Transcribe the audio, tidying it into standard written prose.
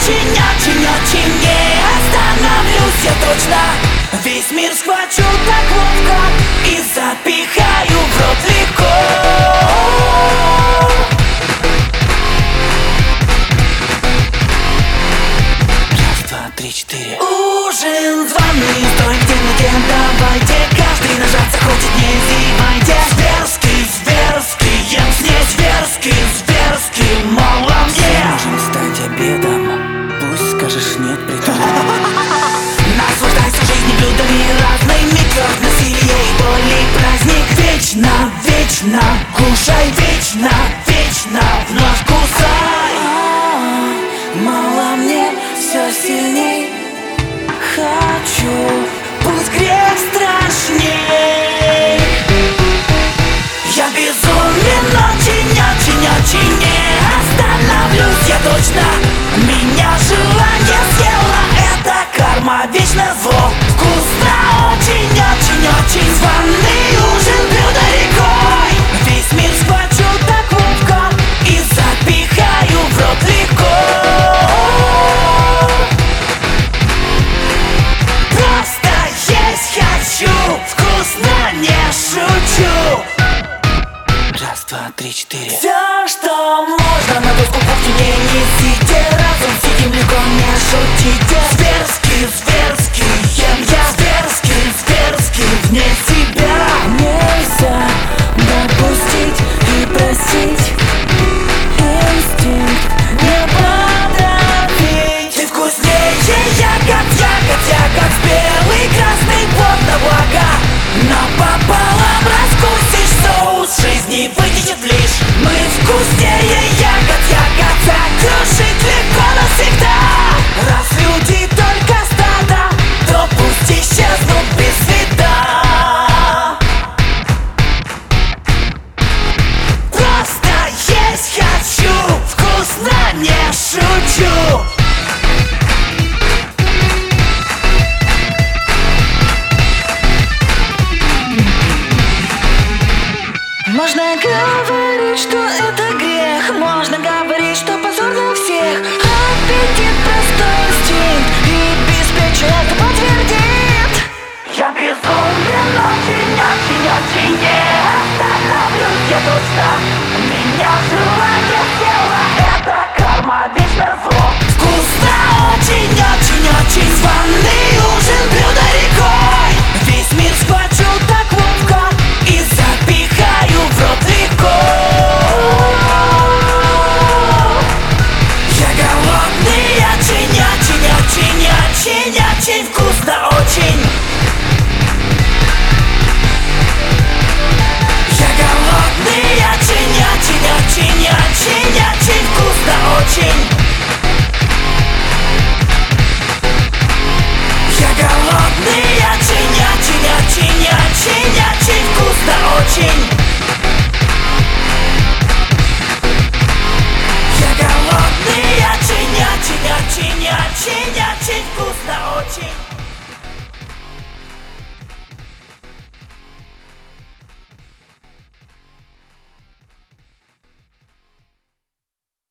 очень не остановлюсь я точно. Весь мир схвачу так ловко и запихаю в рот легко. Раз, два, три, четыре. Ужин званый, стой где давайте. Каждый нажаться хочет, не зевайте. Зверский, зверский, ем с ней зверский, зверский, мало мне. Можем стать обедом, пусть скажешь нет при том. Наслаждайся жизнью блюдами разными. Кровь, насилие и боли, праздник. Вечно, вечно, кушай, вечно, вечно, вновь кусай. Мало мне, все сильней хочу, пусть грех страшней. Я безумен, очень не остановлюсь я точно. Меня желание съело, это карма, вечно зло. Вкусно, очень званый ужин, блюдо рекой. Весь мир схвачу так ловко и запихаю в рот легко. Просто есть хочу, вкусно, не шучу. Раз, два, три, четыре. Все, что можно, на доску кухни не несите. Разом сидим, легко не шутите. Зверский, зверский, ем я зверский, зверский, вне себя. Нельзя допустить и простить. Инстинкт не подавить. Ты вкуснее ягод, белый, красный, плод на благо. Напополам раскусишь соус жизни, вытечет лишь. Мы вкуснее ягод, сокрушить легко навсегда. Раз люди только стадо, то пусть исчезнут без следа. Просто есть хочу, вкусно, не шучу. Можно говорить, что это грех, можно говорить, что позор для всех. Аппетит простой инстинкт, и беспечен это подтвердит. Я безумен, очень не остановлюсь я точно. Меня желание съело, это карма, вечно зло. Вкусно, очень званый ужин, блюдо рекой. Весь мир схвачу так ловко и запихаю в рот легко. Я голодный, очень вкусно, очень. Я голодный, очень вкусно, очень.